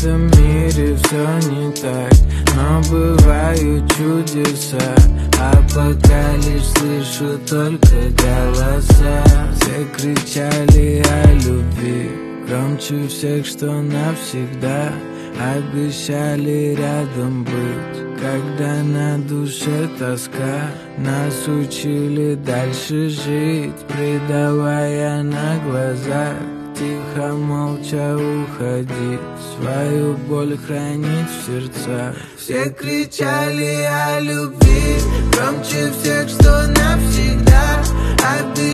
этом мире все не так, но бывают чудеса. А пока лишь слышу только голоса. Все кричали о любви громче всех, что навсегда. Обещали рядом быть, когда на душе тоска. Нас учили дальше жить, предавая на глазах. Тихо, молча уходить, свою боль хранить в сердцах. Все кричали о любви громче всех, что навсегда.